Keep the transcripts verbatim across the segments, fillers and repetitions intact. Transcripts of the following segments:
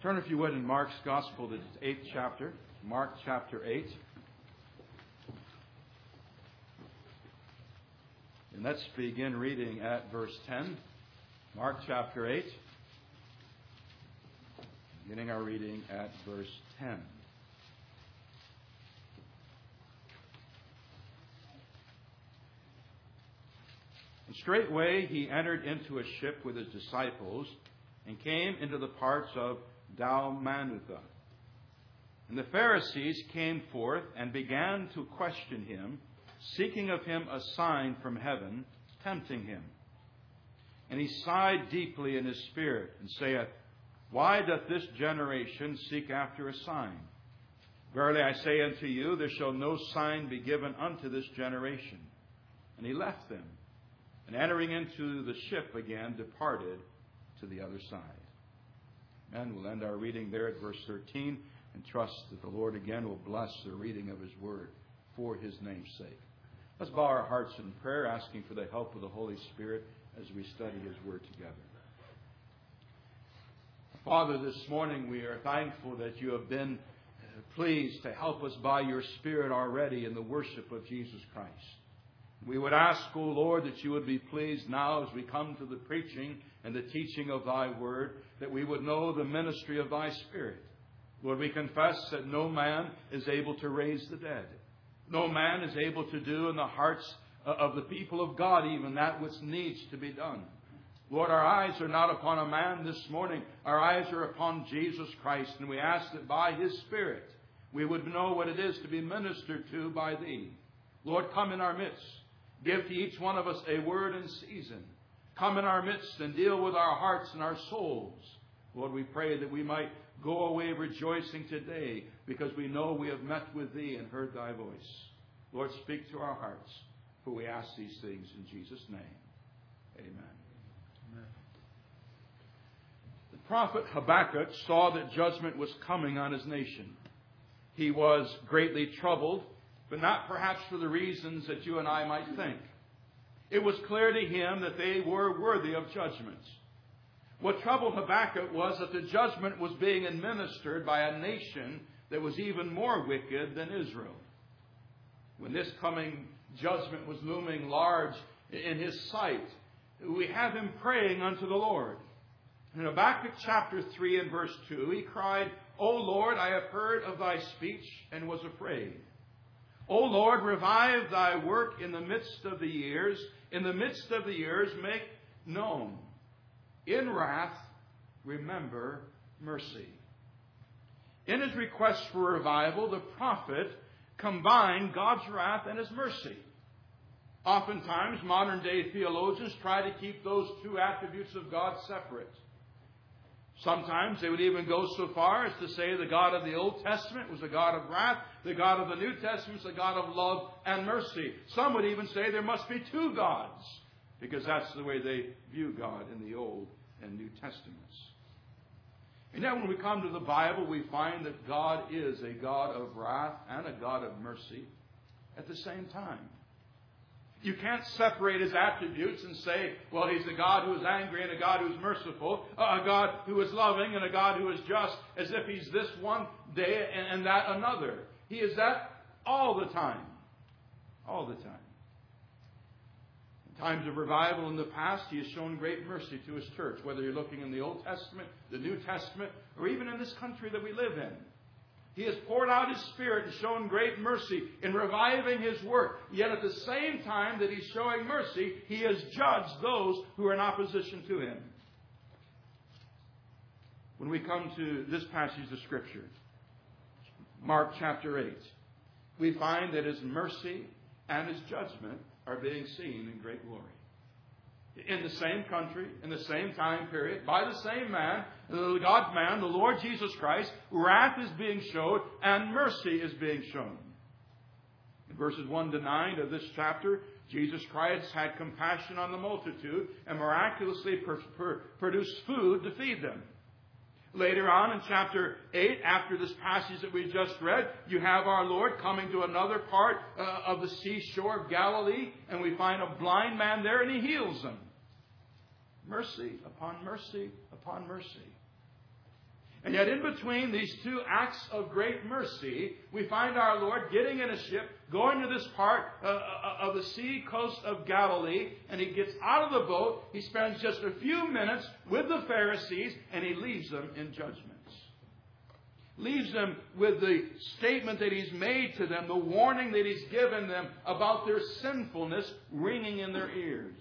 Turn, if you would, in Mark's Gospel to the eighth chapter. Mark chapter eight. And let's begin reading at verse ten. Mark chapter eight. Beginning our reading at verse ten. And straightway he entered into a ship with his disciples and came into the parts of Dalmanutha. And the Pharisees came forth and began to question him, seeking of him a sign from heaven, tempting him. And he sighed deeply in his spirit, and saith, Why doth this generation seek after a sign? Verily I say unto you, there shall no sign be given unto this generation. And he left them, and entering into the ship again, departed to the other side. And we'll end our reading there at verse thirteen, and trust that the Lord again will bless the reading of His Word for His name's sake. Let's bow our hearts in prayer, asking for the help of the Holy Spirit as we study His Word together. Father, this morning we are thankful that you have been pleased to help us by your Spirit already in the worship of Jesus Christ. We would ask, O Lord, that you would be pleased now as we come to the preaching and the teaching of thy word, that we would know the ministry of thy Spirit. Lord, we confess that no man is able to raise the dead. No man is able to do in the hearts of the people of God even that which needs to be done. Lord, our eyes are not upon a man this morning. Our eyes are upon Jesus Christ, and we ask that by His Spirit we would know what it is to be ministered to by Thee. Lord, come in our midst. Give to each one of us a word in season. Come in our midst and deal with our hearts and our souls. Lord, we pray that we might go away rejoicing today because we know we have met with Thee and heard Thy voice. Lord, speak to our hearts, for we ask these things in Jesus' name. Amen. Amen. The prophet Habakkuk saw that judgment was coming on his nation. He was greatly troubled, but not perhaps for the reasons that you and I might think. It was clear to him that they were worthy of judgment. What troubled Habakkuk was that the judgment was being administered by a nation that was even more wicked than Israel. When this coming judgment was looming large in his sight, we have him praying unto the Lord. In Habakkuk chapter three and verse two, he cried, O Lord, I have heard of thy speech and was afraid. O Lord, revive thy work in the midst of the years. In the midst of the years, make known. In wrath, remember mercy. In his request for revival, the prophet combined God's wrath and His mercy. Oftentimes, modern-day theologians try to keep those two attributes of God separate. Sometimes they would even go so far as to say the God of the Old Testament was a God of wrath, the God of the New Testament is a God of love and mercy. Some would even say there must be two gods, because that's the way they view God in the Old and New Testaments. And yet when we come to the Bible, we find that God is a God of wrath and a God of mercy at the same time. You can't separate His attributes and say, well, He's a God who is angry and a God who is merciful, a God who is loving and a God who is just, as if He's this one day and that another. He is that all the time. All the time. In times of revival in the past, He has shown great mercy to His church, whether you're looking in the Old Testament, the New Testament, or even in this country that we live in. He has poured out His Spirit and shown great mercy in reviving His work. Yet at the same time that He's showing mercy, He has judged those who are in opposition to Him. When we come to this passage of Scripture, Mark chapter eight, we find that His mercy and His judgment are being seen in great glory. In the same country, in the same time period, by the same man, the God-man, the Lord Jesus Christ, wrath is being showed and mercy is being shown. In verses one to nine of this chapter, Jesus Christ had compassion on the multitude and miraculously per- per- produced food to feed them. Later on in chapter eight, after this passage that we just read, you have our Lord coming to another part uh, of the seashore of Galilee, and we find a blind man there, and He heals him. Mercy upon mercy upon mercy. And yet in between these two acts of great mercy, we find our Lord getting in a ship, going to this part uh, of the sea coast of Galilee, and He gets out of the boat. He spends just a few minutes with the Pharisees, and He leaves them in judgment. Leaves them with the statement that He's made to them, the warning that He's given them about their sinfulness ringing in their ears.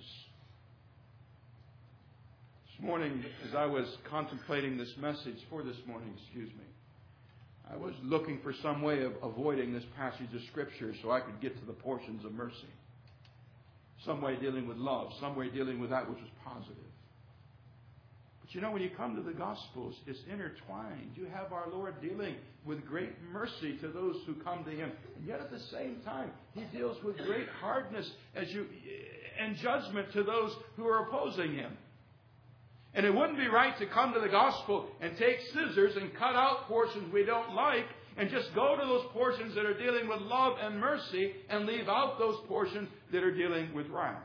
This morning, as I was contemplating this message for this morning, excuse me, I was looking for some way of avoiding this passage of Scripture so I could get to the portions of mercy. Some way dealing with love, some way dealing with that which was positive. But you know, when you come to the Gospels, it's intertwined. You have our Lord dealing with great mercy to those who come to Him. And yet at the same time, He deals with great hardness as you, and judgment to those who are opposing Him. And it wouldn't be right to come to the Gospel and take scissors and cut out portions we don't like and just go to those portions that are dealing with love and mercy and leave out those portions that are dealing with wrath.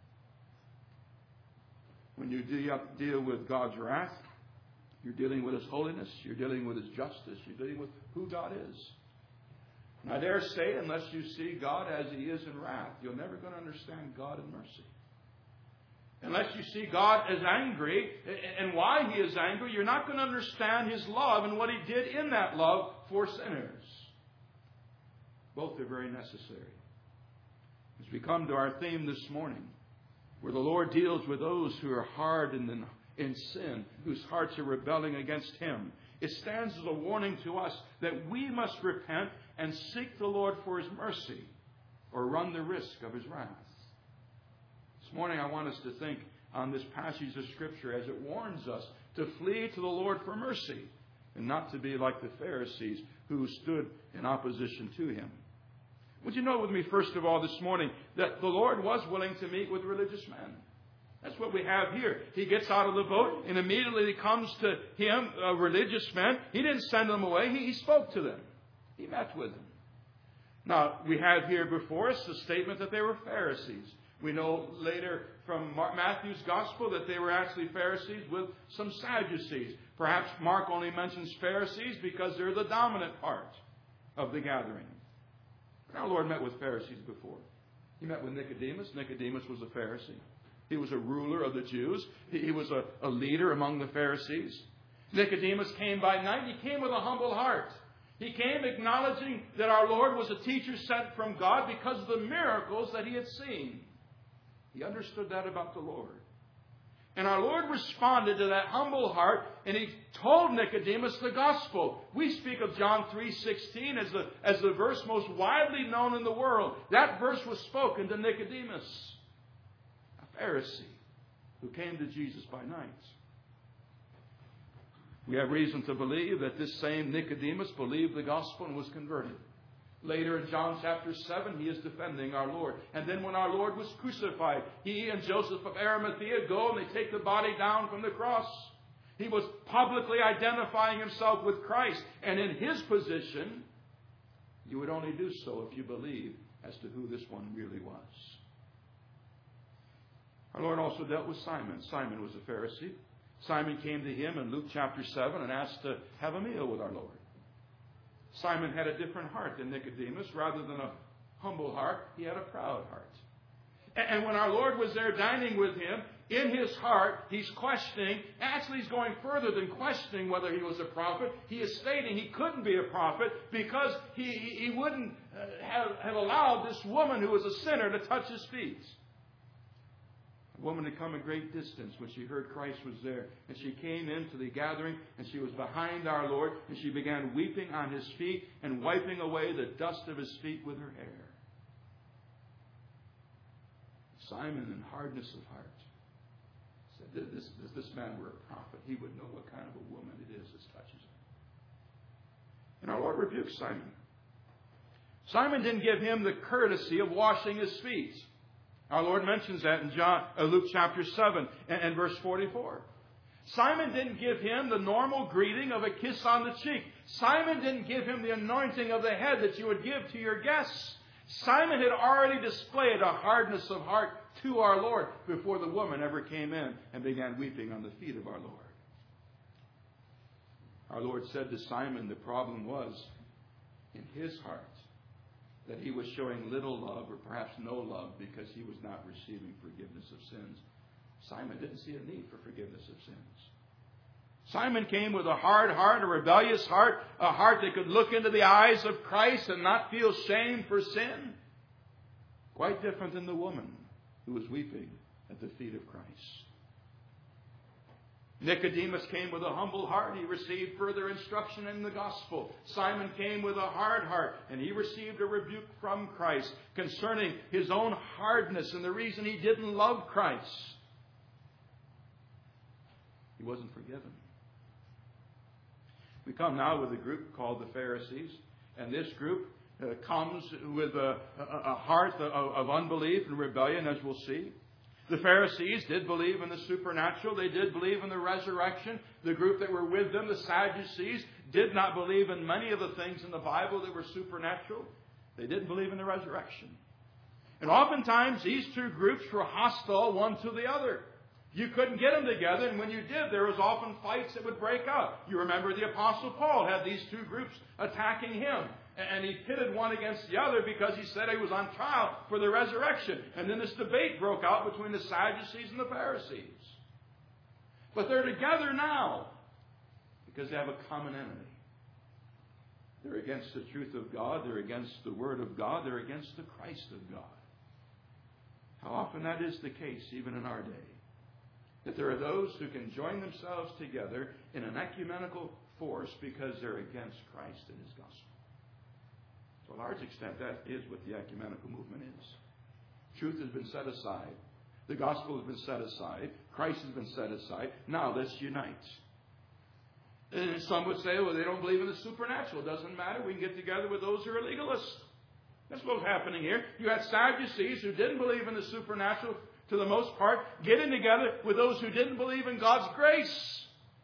When you deal with God's wrath, you're dealing with His holiness, you're dealing with His justice, you're dealing with who God is. And I dare say, unless you see God as He is in wrath, you're never going to understand God in mercy. Unless you see God as angry and why He is angry, you're not going to understand His love and what He did in that love for sinners. Both are very necessary. As we come to our theme this morning, where the Lord deals with those who are hardened in, in sin, whose hearts are rebelling against Him, it stands as a warning to us that we must repent and seek the Lord for His mercy or run the risk of His wrath. This morning I want us to think on this passage of Scripture as it warns us to flee to the Lord for mercy and not to be like the Pharisees who stood in opposition to Him. Would you note with me, first of all, this morning, that the Lord was willing to meet with religious men? That's what we have here. He gets out of the boat and immediately comes to him, uh, religious men. He didn't send them away. He, he spoke to them. He met with them. Now, we have here before us the statement that they were Pharisees. We know later from Matthew's Gospel that they were actually Pharisees with some Sadducees. Perhaps Mark only mentions Pharisees because they're the dominant part of the gathering. Our Lord met with Pharisees before. He met with Nicodemus. Nicodemus was a Pharisee. He was a ruler of the Jews. He was a, a leader among the Pharisees. Nicodemus came by night. He came with a humble heart. He came acknowledging that our Lord was a teacher sent from God because of the miracles that he had seen. He understood that about the Lord. And our Lord responded to that humble heart, and He told Nicodemus the gospel. We speak of John three sixteen as the, as the verse most widely known in the world. That verse was spoken to Nicodemus, a Pharisee who came to Jesus by night. We have reason to believe that this same Nicodemus believed the gospel and was converted. Later in John chapter seven, he is defending our Lord. And then when our Lord was crucified, he and Joseph of Arimathea go and they take the body down from the cross. He was publicly identifying himself with Christ. And in his position, you would only do so if you believe as to who this one really was. Our Lord also dealt with Simon. Simon was a Pharisee. Simon came to him in Luke chapter seven and asked to have a meal with our Lord. Simon had a different heart than Nicodemus. Rather than a humble heart, he had a proud heart. And when our Lord was there dining with him, in his heart, he's questioning. Actually, he's going further than questioning whether he was a prophet. He is stating he couldn't be a prophet because he, he wouldn't have, have allowed this woman who was a sinner to touch his feet. A woman had come a great distance when she heard Christ was there. And she came into the gathering and she was behind our Lord. And she began weeping on his feet and wiping away the dust of his feet with her hair. Simon, in hardness of heart, said, this, if this man were a prophet, he would know what kind of a woman it is that touches him. And our Lord rebuked Simon. Simon didn't give him the courtesy of washing his feet. Our Lord mentions that in John, uh, Luke chapter seven and, and verse forty-four. Simon didn't give him the normal greeting of a kiss on the cheek. Simon didn't give him the anointing of the head that you would give to your guests. Simon had already displayed a hardness of heart to our Lord before the woman ever came in and began weeping on the feet of our Lord. Our Lord said to Simon the problem was in his heart, that he was showing little love or perhaps no love because he was not receiving forgiveness of sins. Simon didn't see a need for forgiveness of sins. Simon came with a hard heart, a rebellious heart, a heart that could look into the eyes of Christ and not feel shame for sin. Quite different than the woman who was weeping at the feet of Christ. Nicodemus came with a humble heart. He received further instruction in the gospel. Simon came with a hard heart, and he received a rebuke from Christ concerning his own hardness and the reason he didn't love Christ. He wasn't forgiven. We come now with a group called the Pharisees, and this group uh, comes with a, a, a heart of, of unbelief and rebellion, as we'll see. The Pharisees did believe in the supernatural. They did believe in the resurrection. The group that were with them, the Sadducees, did not believe in many of the things in the Bible that were supernatural. They didn't believe in the resurrection. And oftentimes these two groups were hostile one to the other. You couldn't get them together, and when you did, there was often fights that would break out. You remember the Apostle Paul had these two groups attacking him. And he pitted one against the other because he said he was on trial for the resurrection. And then this debate broke out between the Sadducees and the Pharisees. But they're together now because they have a common enemy. They're against the truth of God. They're against the Word of God. They're against the Christ of God. How often that is the case even in our day. That there are those who can join themselves together in an ecumenical force because they're against Christ and His gospel. To a large extent, that is what the ecumenical movement is. Truth has been set aside. The gospel has been set aside. Christ has been set aside. Now let's unite. And some would say, well, they don't believe in the supernatural. It doesn't matter. We can get together with those who are legalists. That's what's happening here. You had Sadducees who didn't believe in the supernatural to the most part, getting together with those who didn't believe in God's grace.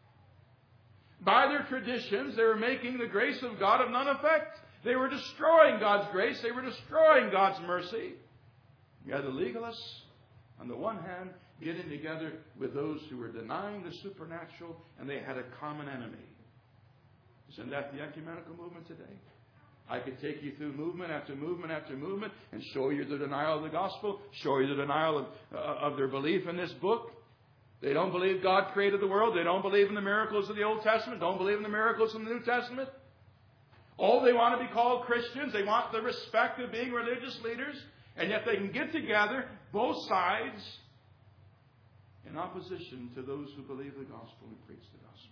By their traditions, they were making the grace of God of none effect. They were destroying God's grace. They were destroying God's mercy. You had the legalists, on the one hand, getting together with those who were denying the supernatural, and they had a common enemy. Isn't that the ecumenical movement today? I could take you through movement after movement after movement and show you the denial of the gospel, show you the denial of, uh, of their belief in this book. They don't believe God created the world. They don't believe in the miracles of the Old Testament. Don't believe in the miracles in the New Testament. Oh, they want to be called Christians. They want the respect of being religious leaders. And yet they can get together, both sides, in opposition to those who believe the gospel and preach the gospel.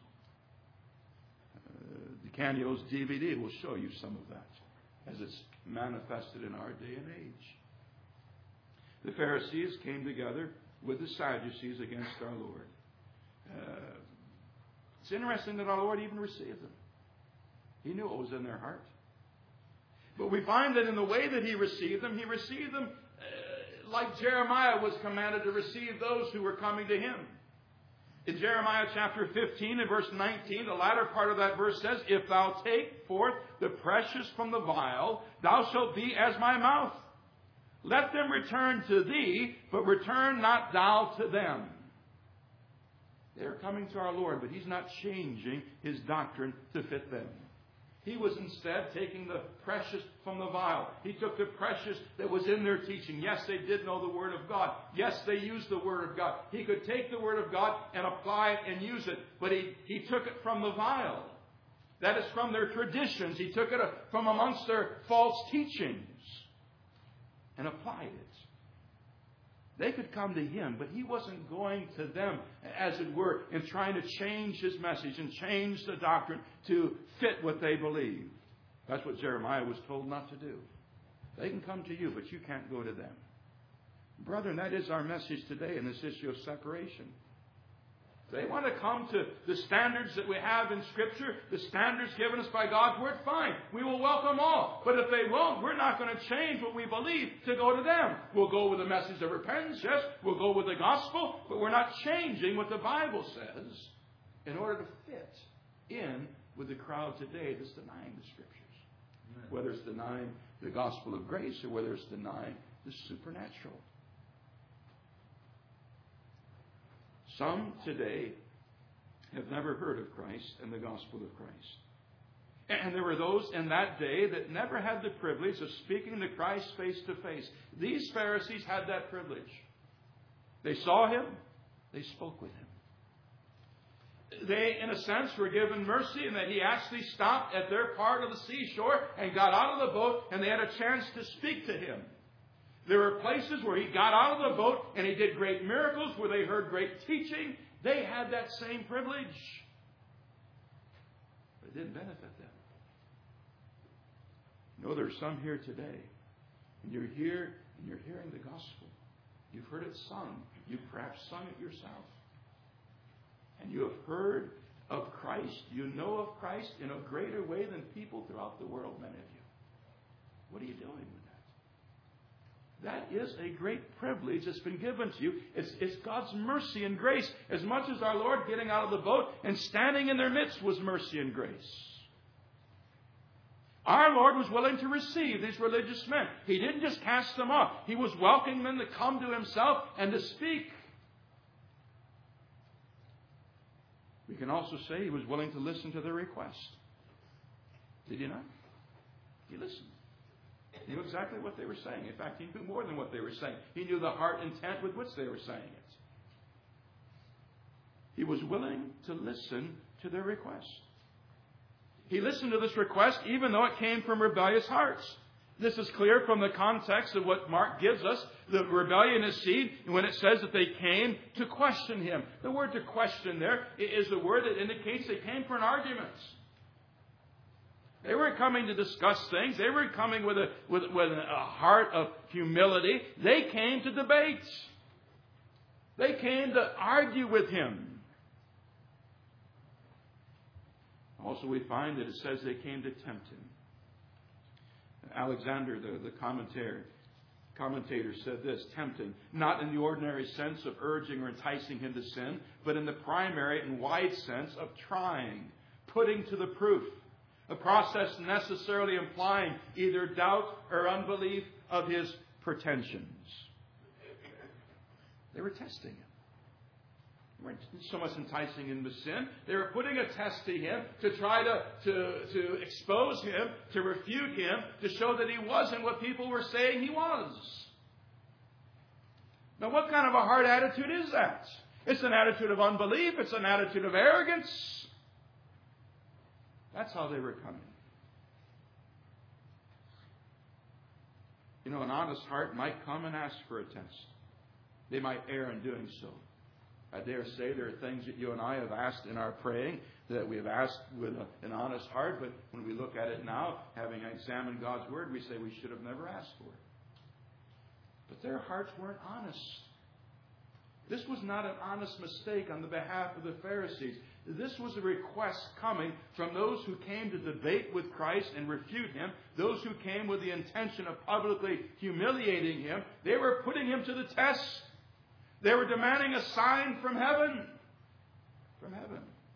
Uh, DeCanio's D V D will show you some of that as it's manifested in our day and age. The Pharisees came together with the Sadducees against our Lord. Uh, it's interesting that our Lord even received them. He knew what was in their heart. But we find that in the way that He received them, He received them uh, like Jeremiah was commanded to receive those who were coming to Him. In Jeremiah chapter fifteen and verse nineteen, the latter part of that verse says, "If thou take forth the precious from the vial, thou shalt be as my mouth. Let them return to thee, but return not thou to them." They're coming to our Lord, but He's not changing His doctrine to fit them. He was instead taking the precious from the vial. He took the precious that was in their teaching. Yes, they did know the Word of God. Yes, they used the Word of God. He could take the Word of God and apply it and use it, but he, he took it from the vial. That is from their traditions. He took it from amongst their false teachings and applied it. They could come to Him, but He wasn't going to them, as it were, and trying to change His message and change the doctrine to fit what they believe. That's what Jeremiah was told not to do. They can come to you, but you can't go to them. Brethren, that is our message today in this issue of separation. They want to come to the standards that we have in Scripture, the standards given us by God's Word, fine. We will welcome all. But if they won't, we're not going to change what we believe to go to them. We'll go with the message of repentance, yes. We'll go with the gospel, but we're not changing what the Bible says in order to fit in with the crowd today that's denying the Scriptures. Amen. Whether it's denying the gospel of grace or whether it's denying the supernatural. Some today have never heard of Christ and the gospel of Christ. And there were those in that day that never had the privilege of speaking to Christ face to face. These Pharisees had that privilege. They saw him. They spoke with him. They, in a sense, were given mercy in that he actually stopped at their part of the seashore and got out of the boat, and they had a chance to speak to him. There were places where he got out of the boat and he did great miracles, where they heard great teaching. They had that same privilege. But it didn't benefit them. You know, there's some here today, and you're here and you're hearing the gospel. You've heard it sung. You've perhaps sung it yourself. And you have heard of Christ. You know of Christ in a greater way than people throughout the world, many of you. What are you doing with that? That is a great privilege that's been given to you. It's, it's God's mercy and grace. As much as our Lord getting out of the boat and standing in their midst was mercy and grace. Our Lord was willing to receive these religious men. He didn't just cast them off. He was welcoming them to come to himself and to speak. We can also say he was willing to listen to their request. Did he not? He listened. He knew exactly what they were saying. In fact, he knew more than what they were saying. He knew the heart intent with which they were saying it. He was willing to listen to their request. He listened to this request even though it came from rebellious hearts. This is clear from the context of what Mark gives us. The rebellion is seen when it says that they came to question him. The word to question there is a word that indicates they came for an argument. They weren't coming to discuss things. They weren't coming with a, with, with a heart of humility. They came to debate. They came to argue with him. Also, we find that it says they came to tempt him. Alexander, the, the commentator, commentator, said this: tempting, not in the ordinary sense of urging or enticing him to sin, but in the primary and wide sense of trying, putting to the proof. A process necessarily implying either doubt or unbelief of his pretensions. They were testing him. They weren't so much enticing him to sin. They were putting a test to him to try to, to, to expose him, to refute him, to show that he wasn't what people were saying he was. Now, what kind of a hard attitude is that? It's an attitude of unbelief. It's an attitude of arrogance. That's how they were coming. You know, an honest heart might come and ask for a test. They might err in doing so. I dare say there are things that you and I have asked in our praying that we have asked with a, an honest heart, but when we look at it now, having examined God's Word, we say we should have never asked for it. But their hearts weren't honest. This was not an honest mistake on the behalf of the Pharisees. This was a request coming from those who came to debate with Christ and refute him, those who came with the intention of publicly humiliating him. They were putting him to the test. They were demanding a sign from heaven. From heaven.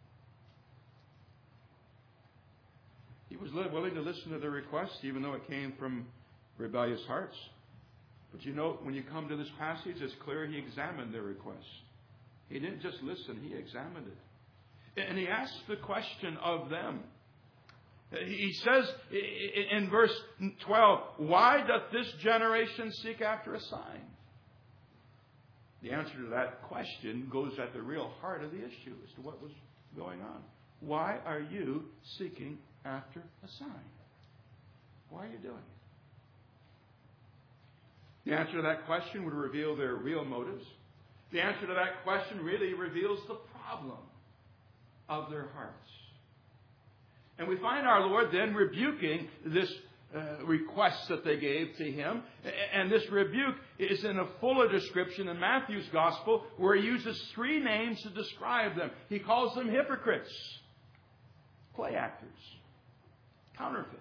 He was willing to listen to the request, even though it came from rebellious hearts. But you know, when you come to this passage, it's clear he examined their request. He didn't just listen, he examined it. And he asked the question of them. He says in verse twelve, "Why doth this generation seek after a sign?" The answer to that question goes at the real heart of the issue as to what was going on. Why are you seeking after a sign? Why are you doing it? The answer to that question would reveal their real motives. The answer to that question really reveals the problem of their hearts. And we find our Lord then rebuking this uh, request that they gave to him. And this rebuke is in a fuller description in Matthew's Gospel, where he uses three names to describe them. He calls them hypocrites, play actors, counterfeits.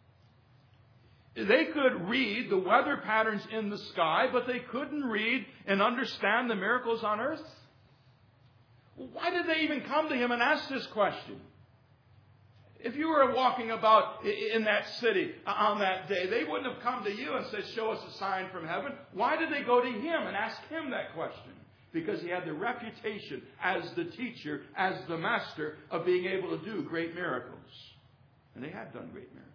They could read the weather patterns in the sky, but they couldn't read and understand the miracles on earth. Why did they even come to him and ask this question? If you were walking about in that city on that day, they wouldn't have come to you and said, "Show us a sign from heaven." Why did they go to him and ask him that question? because he had the reputation as the teacher, as the master of being able to do great miracles. And they had done great miracles.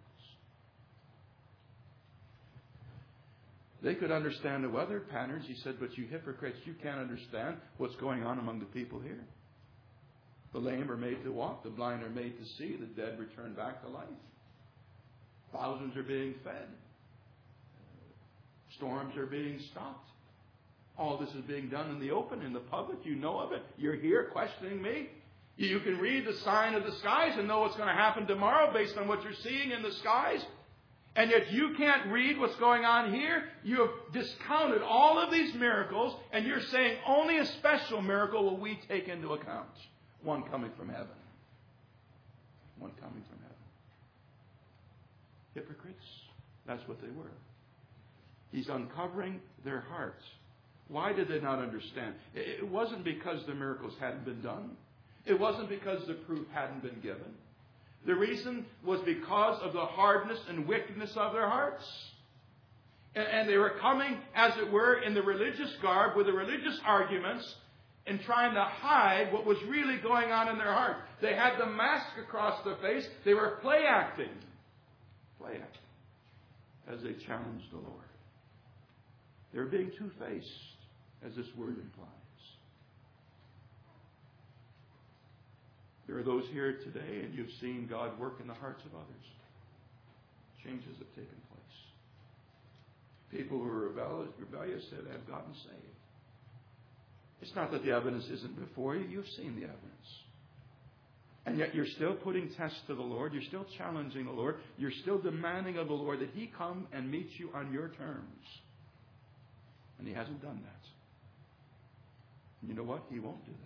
They could understand the weather patterns. He said, but you hypocrites, you can't understand what's going on among the people here. The lame are made to walk. The blind are made to see. The dead return back to life. Thousands are being fed. Storms are being stopped. All this is being done in the open, in the public. You know of it. You're here questioning me. You can read the sign of the skies and know what's going to happen tomorrow based on what you're seeing in the skies. And yet you can't read what's going on here. You have discounted all of these miracles, and you're saying only a special miracle will we take into account. One coming from heaven. One coming from heaven. Hypocrites. That's what they were. He's uncovering their hearts. Why did they not understand? It wasn't because the miracles hadn't been done. It wasn't because the proof hadn't been given. The reason was because of the hardness and wickedness of their hearts. And they were coming, as it were, in the religious garb with the religious arguments and trying to hide what was really going on in their heart. They had the mask across their face. They were play acting. Play acting. As they challenged the Lord. They were being two-faced, as this word implies. There are those here today, and you've seen God work in the hearts of others. Changes have taken place. People who are rebellious, rebellious have gotten saved. It's not that the evidence isn't before you. You've seen the evidence. And yet you're still putting tests to the Lord. You're still challenging the Lord. You're still demanding of the Lord that He come and meet you on your terms. And He hasn't done that. And you know what? He won't do that.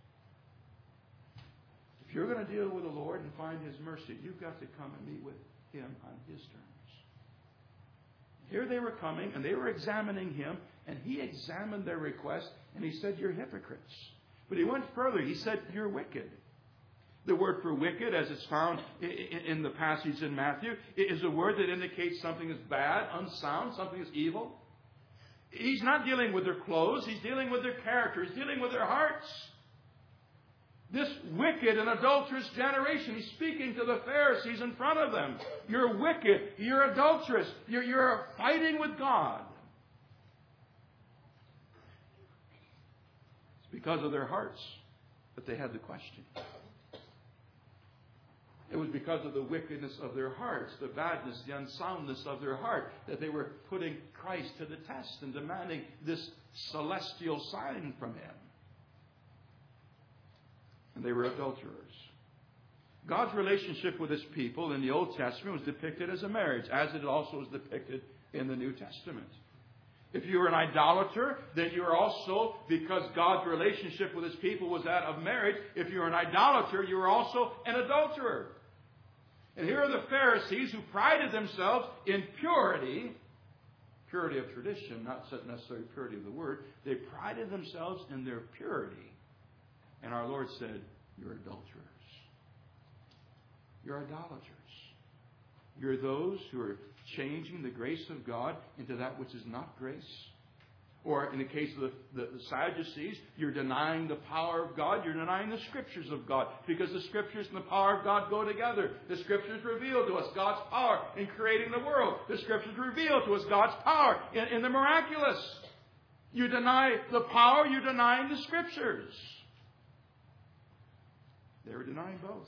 If you're going to deal with the Lord and find His mercy, you've got to come and meet with Him on His terms. Here they were coming, and they were examining Him, and He examined their request, and He said, you're hypocrites. But He went further. He said, you're wicked. The word for wicked, as it's found in the passage in Matthew, is a word that indicates something is bad, unsound, something is evil. He's not dealing with their clothes. He's dealing with their character. He's dealing with their hearts. This wicked and adulterous generation, He's speaking to the Pharisees in front of them. You're wicked. You're adulterous. You're, you're fighting with God. It's because of their hearts that they had the question. It was because of the wickedness of their hearts, the badness, the unsoundness of their heart, that they were putting Christ to the test and demanding this celestial sign from Him. And they were adulterers. God's relationship with His people in the Old Testament was depicted as a marriage, as it also is depicted in the New Testament. If you were an idolater, then you were also, because God's relationship with His people was that of marriage, if you were an idolater, you were also an adulterer. And here are the Pharisees who prided themselves in purity, purity of tradition, not necessarily purity of the word. They prided themselves in their purity. And our Lord said, you're adulterers. You're idolaters. You're those who are changing the grace of God into that which is not grace. Or in the case of the, the, the Sadducees, you're denying the power of God. You're denying the Scriptures of God. Because the Scriptures and the power of God go together. The Scriptures reveal to us God's power in creating the world. The Scriptures reveal to us God's power in, in the miraculous. You deny the power, you're denying the Scriptures. They were denying both.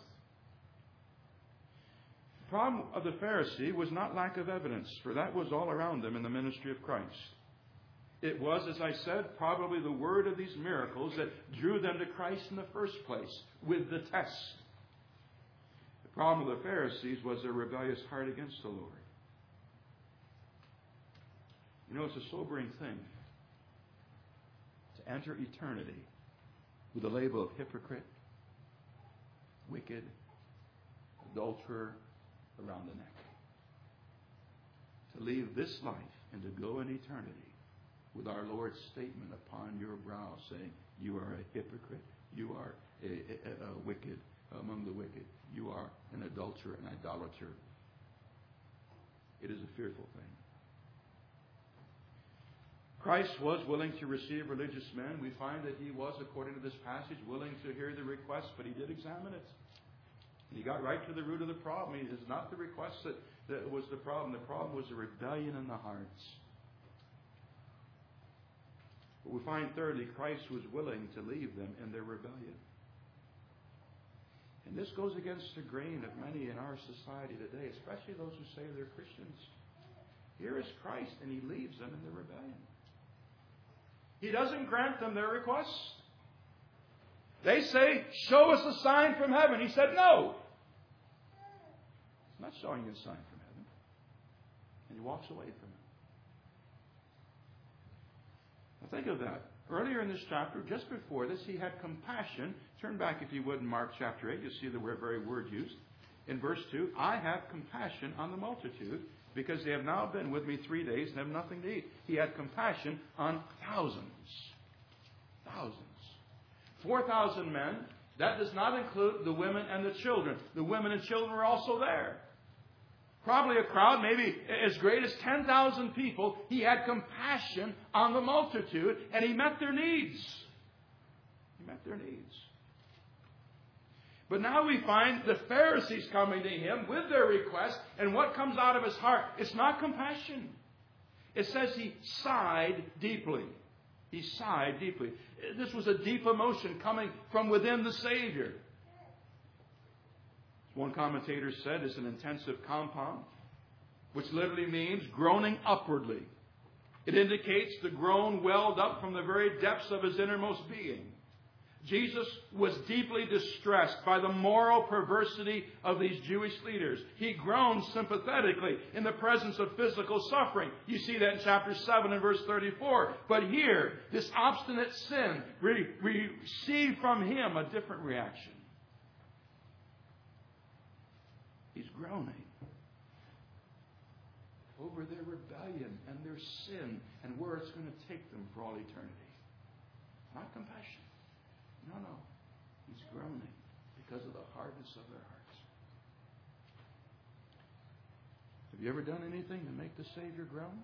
The problem of the Pharisee was not lack of evidence, for that was all around them in the ministry of Christ. It was, as I said, probably the word of these miracles that drew them to Christ in the first place, with the test. The problem of the Pharisees was their rebellious heart against the Lord. You know, it's a sobering thing to enter eternity with the label of hypocrite, wicked, adulterer around the neck. To leave this life and to go in eternity with our Lord's statement upon your brow saying, you are a hypocrite, you are a, a, a wicked among the wicked, you are an adulterer, an idolater. It is a fearful thing. Christ was willing to receive religious men. We find that he was, according to this passage, willing to hear the request, but he did examine it. He got right to the root of the problem. It is not the request that, that was the problem. The problem was the rebellion in the hearts. But we find, thirdly, Christ was willing to leave them in their rebellion. And this goes against the grain of many in our society today, especially those who say they're Christians. Here is Christ, and he leaves them in their rebellion. He doesn't grant them their requests. They say, show us a sign from heaven. He said, no. He's not showing you a sign from heaven. And he walks away from it. Now think of that. Earlier in this chapter, just before this, he had compassion. Turn back, if you would, in Mark chapter eight. You'll see the very word used. In verse two, I have compassion on the multitude, because they have now been with me three days and have nothing to eat. He had compassion on thousands. Thousands. Four thousand men. That does not include the women and the children. The women and children were also there. Probably a crowd, maybe as great as ten thousand people. He had compassion on the multitude, and he met their needs. He met their needs. But now we find the Pharisees coming to him with their request, and what comes out of his heart? It's not compassion. It says he sighed deeply. He sighed deeply. This was a deep emotion coming from within the Savior. One commentator said it's an intensive compound, which literally means groaning upwardly. It indicates the groan welled up from the very depths of his innermost being. Jesus was deeply distressed by the moral perversity of these Jewish leaders. He groaned sympathetically in the presence of physical suffering. You see that in chapter seven and verse thirty-four. But here, this obstinate sin re- received from him a different reaction. He's groaning over their rebellion and their sin and where it's going to take them for all eternity. Not compassion. No, no. He's groaning because of the hardness of their hearts. Have you ever done anything to make the Savior groan?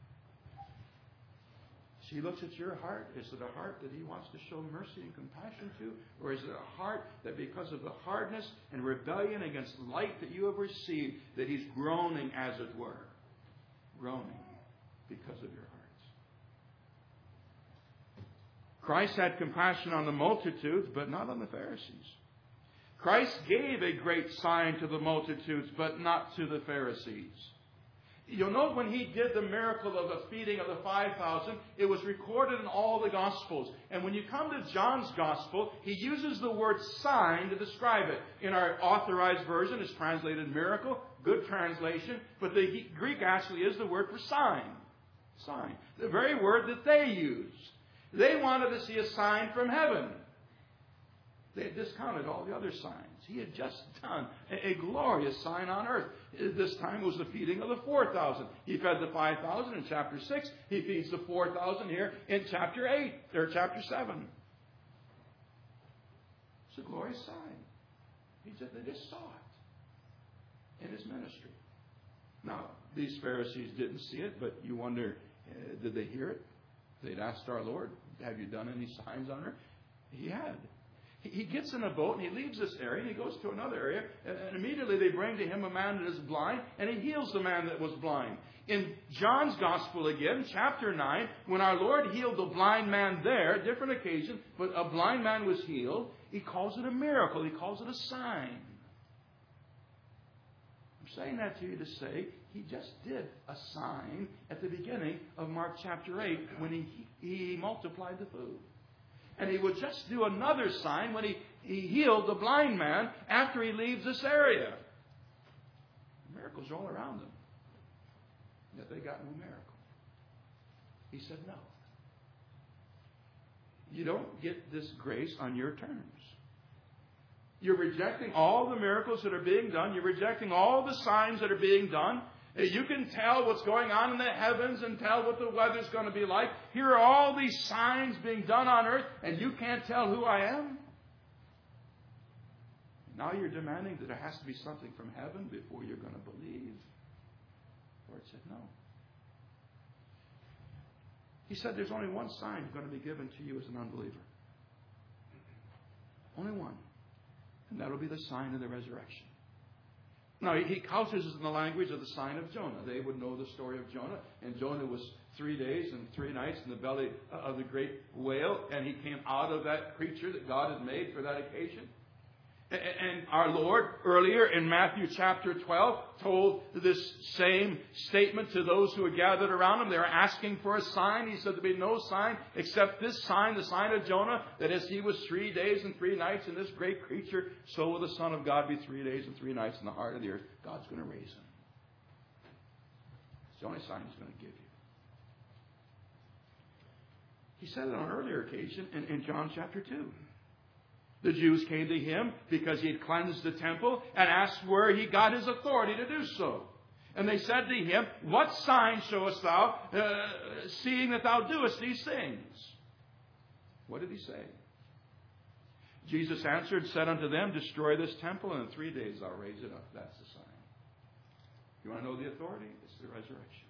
As he looks at your heart, is it a heart that he wants to show mercy and compassion to? Or is it a heart that because of the hardness and rebellion against light that you have received, that he's groaning, as it were? Groaning because of your heart. Christ had compassion on the multitudes, but not on the Pharisees. Christ gave a great sign to the multitudes, but not to the Pharisees. You'll note when he did the miracle of the feeding of the five thousand, it was recorded in all the Gospels. And when you come to John's Gospel, he uses the word sign to describe it. In our authorized version, it's translated miracle, good translation, but the Greek actually is the word for sign. Sign. The very word that they used. They wanted to see a sign from heaven. They had discounted all the other signs. He had just done a, a glorious sign on earth. This time was the feeding of the four thousand. He fed the five thousand in chapter six. He feeds the four thousand here in chapter eight, or chapter seven. It's a glorious sign. He just, they just saw it in his ministry. Now, these Pharisees didn't see it, but you wonder, uh, did they hear it? They'd asked our Lord, have you done any signs on earth? He had. He gets in a boat and he leaves this area and he goes to another area, and immediately they bring to him a man that is blind, and he heals the man that was blind. In John's Gospel again, chapter nine, when our Lord healed the blind man there, different occasion, but a blind man was healed, he calls it a miracle. He calls it a sign. I'm saying that to you to say, he just did a sign at the beginning of Mark chapter eight when he, he multiplied the food. And he would just do another sign when he, he healed the blind man after he leaves this area. Miracles are all around them. Yet they got no miracle. He said no. You don't get this grace on your terms. You're rejecting all the miracles that are being done. You're rejecting all the signs that are being done. You can tell what's going on in the heavens and tell what the weather's going to be like. Here are all these signs being done on earth, and you can't tell who I am? Now you're demanding that there has to be something from heaven before you're going to believe. The Lord said no. He said there's only one sign going to be given to you as an unbeliever. Only one. And that will be the sign of the resurrection. Now, he couches it in the language of the sign of Jonah. They would know the story of Jonah. And Jonah was three days and three nights in the belly of the great whale. And he came out of that creature that God had made for that occasion. And our Lord, earlier in Matthew chapter twelve, told this same statement to those who had gathered around him. They were asking for a sign. He said there'd be no sign except this sign, the sign of Jonah, that as he was three days and three nights in this great creature, so will the Son of God be three days and three nights in the heart of the earth. God's going to raise him. It's the only sign he's going to give you. He said it on an earlier occasion in, in John chapter two. The Jews came to him because he had cleansed the temple and asked where he got his authority to do so. And they said to him, what sign showest thou, uh, seeing that thou doest these things? What did he say? Jesus answered, said unto them, destroy this temple, and in three days I'll raise it up. That's the sign. You want to know the authority? It's the resurrection.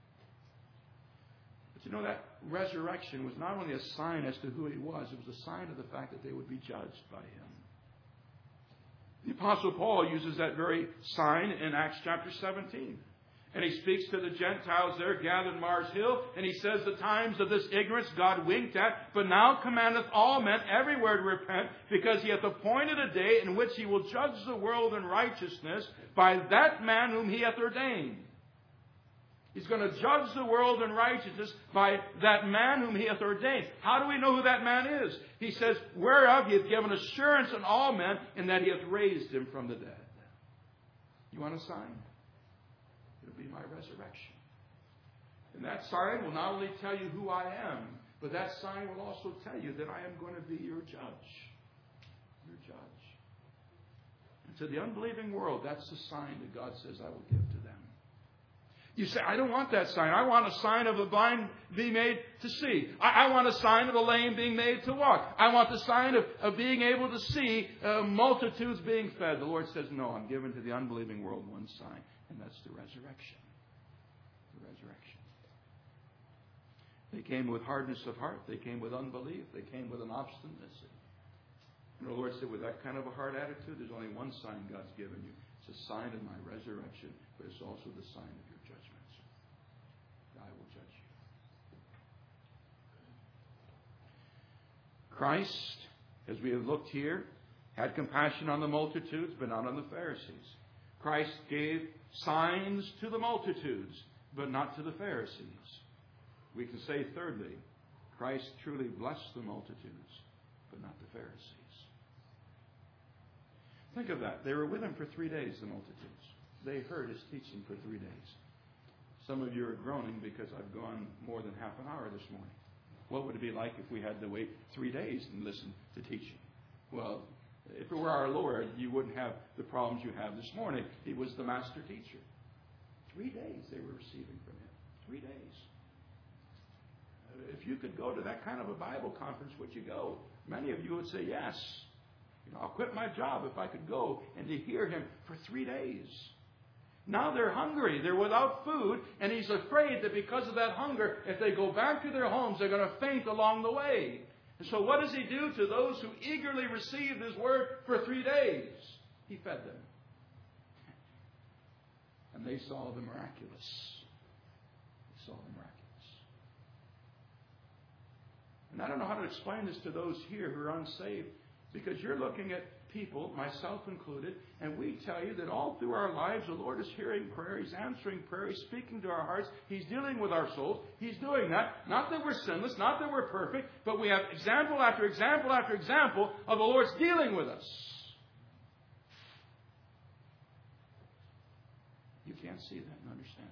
But you know, that resurrection was not only a sign as to who he was, it was a sign of the fact that they would be judged by him. The Apostle Paul uses that very sign in Acts chapter seventeen. And he speaks to the Gentiles there gathered Mars Hill, and he says, the times of this ignorance God winked at, but now commandeth all men everywhere to repent, because he hath appointed a day in which he will judge the world in righteousness by that man whom he hath ordained. He's going to judge the world in righteousness by that man whom he hath ordained. How do we know who that man is? He says, whereof he hath given assurance on all men, in that he hath raised him from the dead. You want a sign? It'll be my resurrection. And that sign will not only tell you who I am, but that sign will also tell you that I am going to be your judge. Your judge. And to the unbelieving world, that's the sign that God says I will give to them. You say, I don't want that sign. I want a sign of the blind being made to see. I, I want a sign of the lame being made to walk. I want the sign of, of being able to see uh, multitudes being fed. The Lord says, no, I'm giving to the unbelieving world one sign, and that's the resurrection. The resurrection. They came with hardness of heart. They came with unbelief. They came with an obstinacy. And the Lord said, with that kind of a hard attitude, there's only one sign God's given you. It's a sign of my resurrection, but it's also the sign of your judgments. I will judge you. Christ, as we have looked here, had compassion on the multitudes, but not on the Pharisees. Christ gave signs to the multitudes, but not to the Pharisees. We can say, thirdly, Christ truly blessed the multitudes, but not the Pharisees. Think of that. They were with him for three days, the multitudes. They heard his teaching for three days. Some of you are groaning because I've gone more than half an hour this morning. What would it be like if we had to wait three days and listen to teaching? Well, if it were our Lord, you wouldn't have the problems you have this morning. He was the master teacher. Three days they were receiving from him. Three days. If you could go to that kind of a Bible conference, would you go? Many of you would say yes. You know, I'll quit my job if I could go and to hear him for three days. Now they're hungry. They're without food. And he's afraid that because of that hunger, if they go back to their homes, they're going to faint along the way. And so what does he do to those who eagerly received his word for three days? He fed them. And they saw the miraculous. They saw the miraculous. And I don't know how to explain this to those here who are unsaved. Because you're looking at people, myself included, and we tell you that all through our lives, the Lord is hearing prayer, He's answering prayer, He's speaking to our hearts, He's dealing with our souls. He's doing that. Not that we're sinless, not that we're perfect, but we have example after example after example of the Lord's dealing with us. You can't see that and understand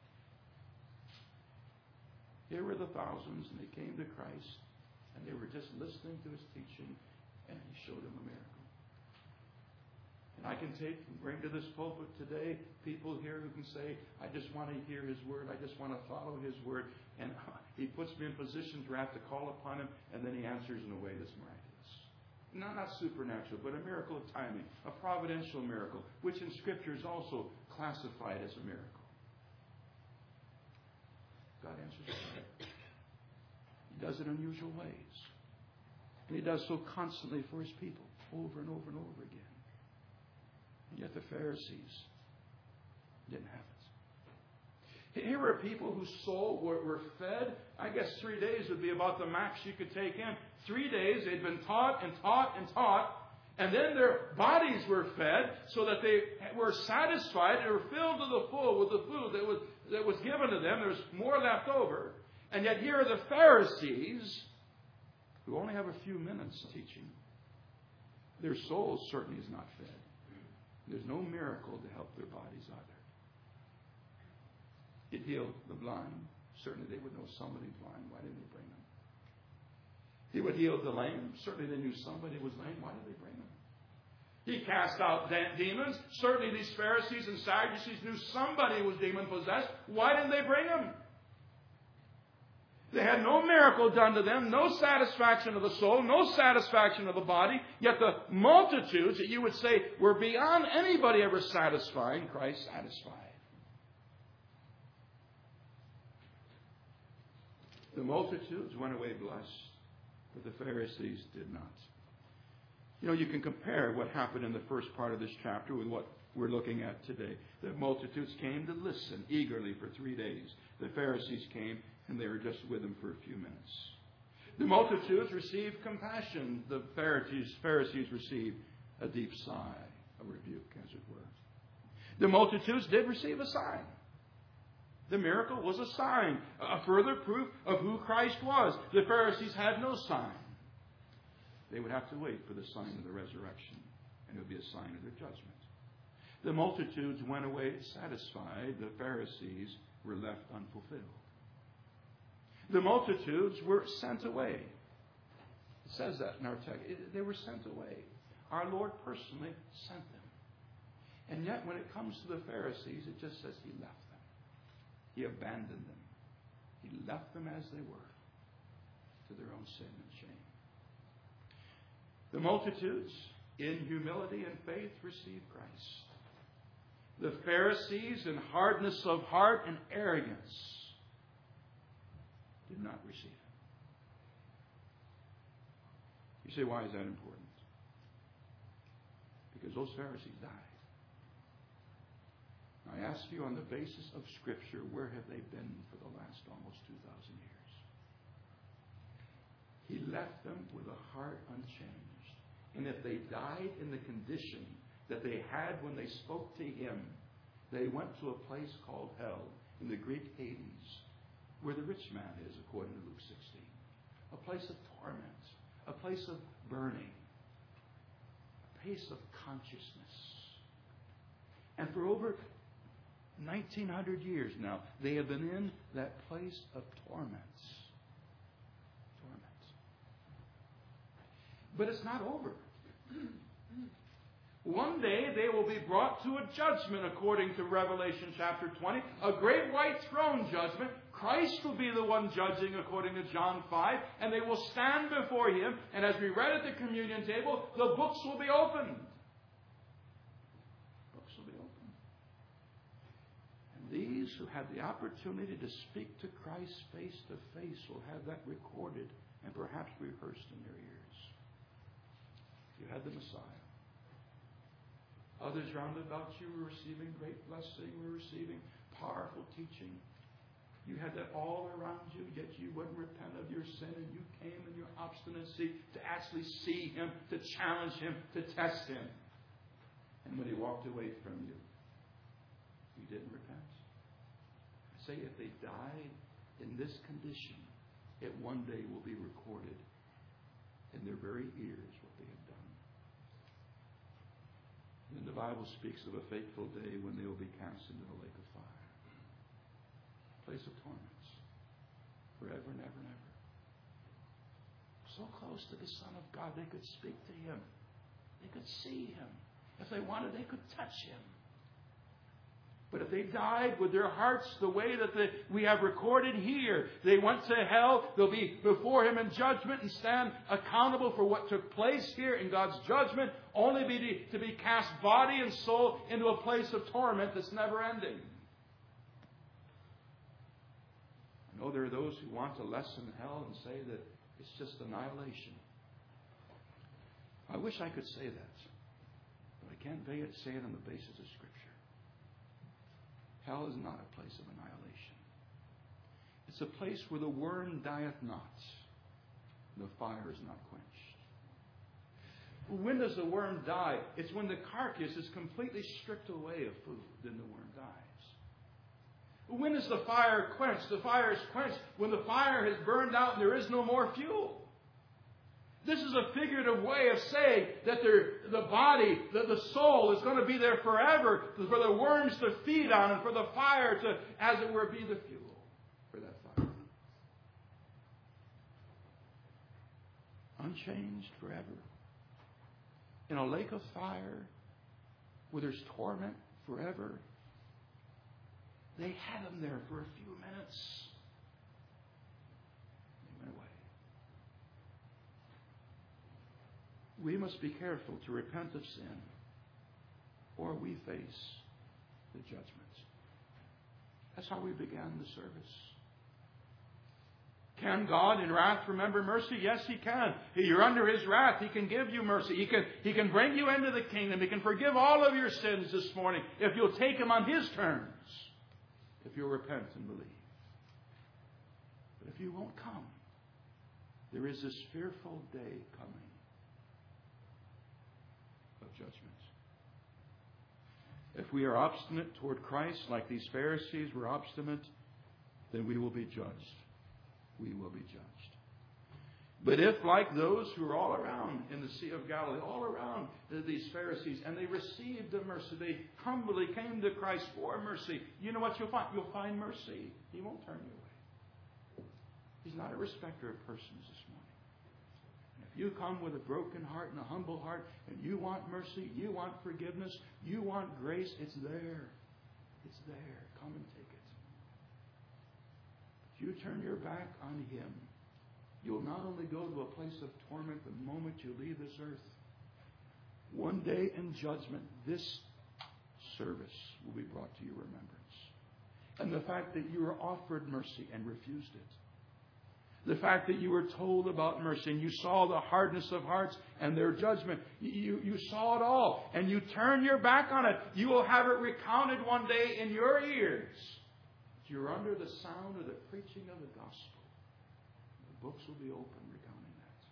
it. Here were the thousands, and they came to Christ, and they were just listening to His teaching, and He showed them a miracle. And I can take and bring to this pulpit today people here who can say, I just want to hear His word. I just want to follow His word. And He puts me in positions where I have to call upon Him, and then He answers in a way that's miraculous. Not, not supernatural, but a miracle of timing, a providential miracle, which in Scripture is also classified as a miracle. God answers prayer. He does it in unusual ways. And He does so constantly for His people, over and over and over again. And yet the Pharisees didn't have it. Here were people whose soul were, were fed. I guess three days would be about the max you could take in. Three days they'd been taught and taught and taught. And then their bodies were fed so that they were satisfied. They were filled to the full with the food that was, that was given to them. There was more left over. And yet here are the Pharisees who only have a few minutes teaching. Their souls certainly is not fed. There's no miracle to help their bodies either. It healed the blind. Certainly they would know somebody blind. Why didn't they bring them? He would heal the lame. Certainly they knew somebody was lame. Why did they bring them? He cast out demons. Certainly these Pharisees and Sadducees knew somebody was demon-possessed. Why didn't they bring him? They had no miracle done to them, no satisfaction of the soul, no satisfaction of the body, yet the multitudes that you would say were beyond anybody ever satisfying, Christ satisfied. The multitudes went away blessed, but the Pharisees did not. You know, you can compare what happened in the first part of this chapter with what we're looking at today. The multitudes came to listen eagerly for three days. The Pharisees came, and they were just with them for a few minutes. The multitudes received compassion. The Pharisees, Pharisees received a deep sigh, a rebuke, as it were. The multitudes did receive a sign. The miracle was a sign, a further proof of who Christ was. The Pharisees had no sign. They would have to wait for the sign of the resurrection, and it would be a sign of their judgment. The multitudes went away satisfied. The Pharisees were left unfulfilled. The multitudes were sent away. It says that in our text. They were sent away. Our Lord personally sent them. And yet when it comes to the Pharisees, it just says He left them. He abandoned them. He left them as they were, to their own sin and shame. The multitudes, in humility and faith, received Christ. The Pharisees, in hardness of heart and arrogance, did not receive Him. You say, why is that important? Because those Pharisees died. I ask you, on the basis of Scripture, where have they been for the last almost two thousand years? He left them with a heart unchanged. And if they died in the condition that they had when they spoke to Him, they went to a place called hell, in the Greek Hades, where the rich man is, according to Luke sixteen. A place of torment, a place of burning, a place of consciousness. And for over nineteen hundred years now, they have been in that place of torments. Torment. But it's not over. One day they will be brought to a judgment, according to Revelation chapter twenty. A great white throne judgment. Christ will be the one judging, according to John five. And they will stand before Him. And as we read at the communion table, the books will be opened. Books will be opened. And these who had the opportunity to speak to Christ face to face will have that recorded and perhaps rehearsed in their ears. You had the Messiah. Others round about you were receiving great blessing, were receiving powerful teaching. You had that all around you, yet you wouldn't repent of your sin, and you came in your obstinacy to actually see Him, to challenge Him, to test Him. And when He walked away from you, you didn't repent. I say, if they died in this condition, it one day will be recorded in their very ears what they have done. And the Bible speaks of a fateful day when they will be cast into the lake of fire. A place of torments. Forever and ever and ever. So close to the Son of God, they could speak to Him. They could see Him. If they wanted, they could touch Him. But if they died with their hearts the way that the, we have recorded here, they went to hell, they'll be before Him in judgment and stand accountable for what took place here in God's judgment, only be to, to be cast body and soul into a place of torment that's never ending. No, there are those who want to lessen hell and say that it's just annihilation. I wish I could say that, but I can't say it on the basis of Scripture. Hell is not a place of annihilation. It's a place where the worm dieth not, and the fire is not quenched. When does the worm die? It's when the carcass is completely stripped away of food, then the worm dies. When is the fire quenched? The fire is quenched when the fire has burned out and there is no more fuel. This is a figurative way of saying that the body, that the soul is going to be there forever for the worms to feed on and for the fire to, as it were, be the fuel for that fire. Unchanged forever. In a lake of fire where there's torment forever. They had them there for a few minutes. They went away. We must be careful to repent of sin, or we face the judgment. That's how we began the service. Can God in wrath remember mercy? Yes, He can. You're under His wrath. He can give you mercy. He can, he can bring you into the kingdom. He can forgive all of your sins this morning if you'll take Him on His terms. If you'll repent and believe. But if you won't come, there is this fearful day coming of judgment. If we are obstinate toward Christ, like these Pharisees were obstinate, then we will be judged. We will be judged. But if, like those who are all around in the Sea of Galilee, all around these Pharisees, and they received the mercy, they humbly came to Christ for mercy, you know what you'll find? You'll find mercy. He won't turn you away. He's not a respecter of persons this morning. And if you come with a broken heart and a humble heart, and you want mercy, you want forgiveness, you want grace, it's there. It's there. Come and take it. If you turn your back on Him, you'll not only go to a place of torment the moment you leave this earth. One day in judgment, this service will be brought to your remembrance. And the fact that you were offered mercy and refused it. The fact that you were told about mercy and you saw the hardness of hearts and their judgment. You, you saw it all. And you turn your back on it. You will have it recounted one day in your ears. You're under the sound of the preaching of the gospel. Books will be open recounting that.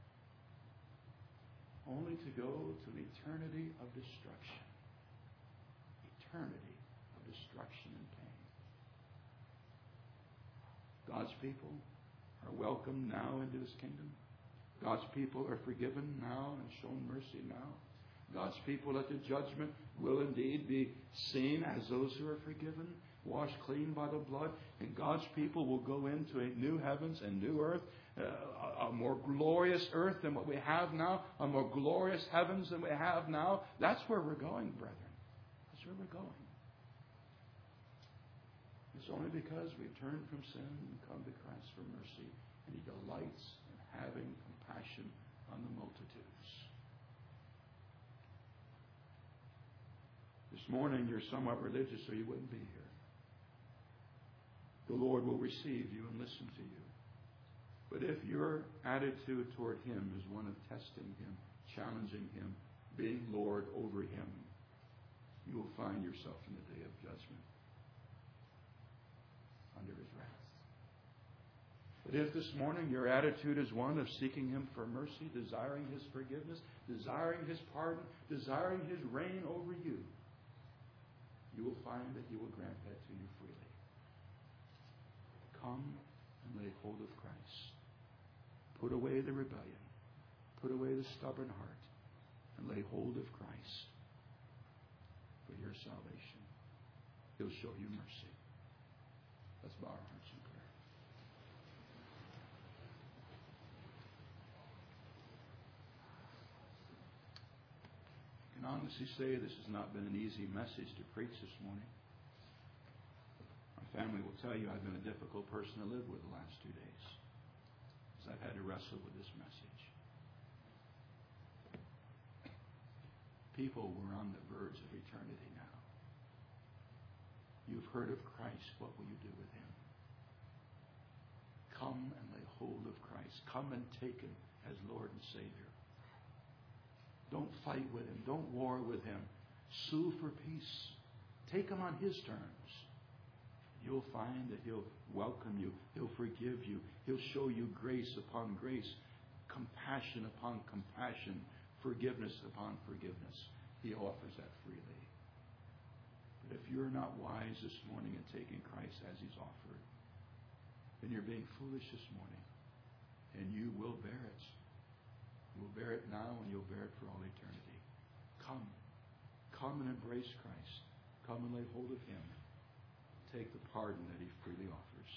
Only to go to an eternity of destruction. Eternity of destruction and pain. God's people are welcomed now into His kingdom. God's people are forgiven now and shown mercy now. God's people at the judgment will indeed be seen as those who are forgiven, washed clean by the blood, and God's people will go into a new heavens and new earth, uh, a more glorious earth than what we have now, a more glorious heavens than we have now. That's where we're going, brethren. That's where we're going. It's only because we've turned from sin and come to Christ for mercy, and He delights in having compassion on the multitudes. This morning you're somewhat religious, so you wouldn't be here. The Lord will receive you and listen to you. But if your attitude toward Him is one of testing Him, challenging Him, being Lord over Him, you will find yourself in the day of judgment under His wrath. But if this morning your attitude is one of seeking Him for mercy, desiring His forgiveness, desiring His pardon, desiring His reign over you, you will find that He will grant that to you freely. Come and lay hold of Christ. Put away the rebellion. Put away the stubborn heart. And lay hold of Christ for your salvation. He'll show you mercy. Let's bow our hearts in prayer. I can honestly say this has not been an easy message to preach this morning. Family will tell you I've been a difficult person to live with the last two days as I've had to wrestle with this message. People were on the verge of eternity now. You've heard of Christ. What will you do with Him? come and lay hold of Christ. Come and take Him as Lord and Savior. Don't fight with Him. Don't war with Him. Sue for peace. Take Him on His terms. You'll find that He'll welcome you. He'll forgive you. He'll show you grace upon grace, compassion upon compassion, forgiveness upon forgiveness. He offers that freely. But if you're not wise this morning in taking Christ as He's offered, then you're being foolish this morning. And you will bear it. You'll bear it now and you'll bear it for all eternity. Come. Come and embrace Christ. Come and lay hold of Him. Take the pardon that He freely offers.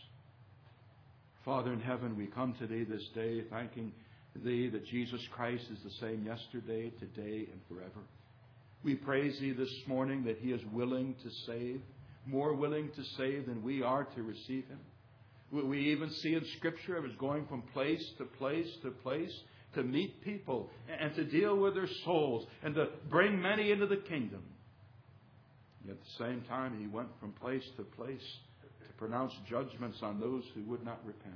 Father in heaven, we come today, this day, thanking Thee that Jesus Christ is the same yesterday, today, and forever. We praise Thee this morning that He is willing to save, more willing to save than we are to receive Him. We even see in Scripture of His going from place to place to place to meet people and to deal with their souls and to bring many into the kingdom. Yet at the same time, He went from place to place to pronounce judgments on those who would not repent.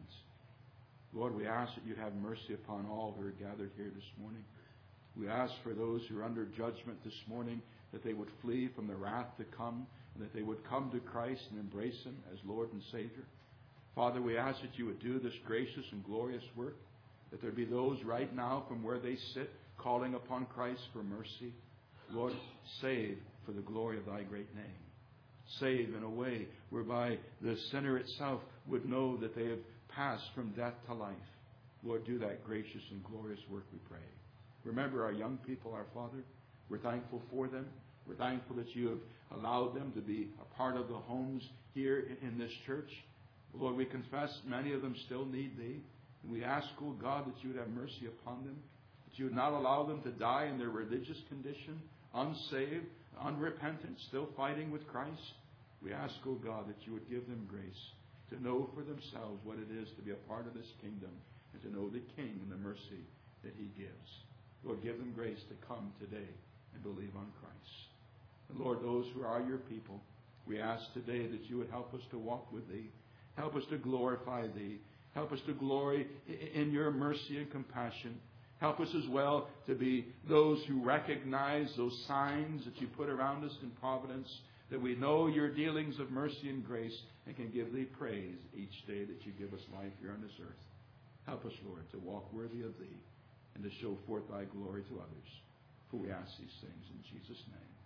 Lord, we ask that You have mercy upon all who are gathered here this morning. We ask for those who are under judgment this morning that they would flee from the wrath to come and that they would come to Christ and embrace Him as Lord and Savior. Father, we ask that You would do this gracious and glorious work, that there be those right now from where they sit calling upon Christ for mercy. Lord, save for the glory of Thy great name. Save in a way whereby the sinner itself would know that they have passed from death to life. Lord, do that gracious and glorious work, we pray. Remember our young people, our Father. We're thankful for them. We're thankful that You have allowed them to be a part of the homes here in this church. Lord, we confess many of them still need Thee. And we ask, O God, that You would have mercy upon them, that You would not allow them to die in their religious condition, unsaved, unrepentant, still fighting with Christ. We ask, O God, that You would give them grace to know for themselves what it is to be a part of this kingdom and to know the King and the mercy that He gives. Lord, give them grace to come today and believe on Christ. And Lord, those who are Your people, we ask today that You would help us to walk with Thee. Help us to glorify Thee. Help us to glory in Your mercy and compassion. Help us as well to be those who recognize those signs that You put around us in providence, that we know Your dealings of mercy and grace and can give Thee praise each day that You give us life here on this earth. Help us, Lord, to walk worthy of Thee and to show forth Thy glory to others. For we ask these things in Jesus' name.